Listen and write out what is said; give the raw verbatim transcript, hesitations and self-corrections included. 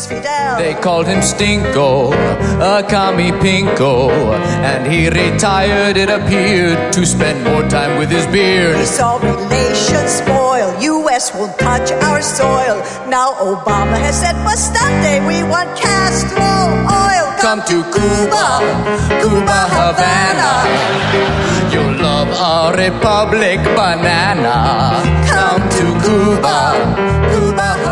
Luis Fidel. They called him Stinko, a commie pinko, and he retired, it appeared, to spend more time with his beard. He saw relations spoil, U S won't touch our soil. Now Obama has said, bastante, we want Castro oil. Come to Cuba, Cuba Havana, you'll love a republic banana. Come to Cuba, Cuba Havana.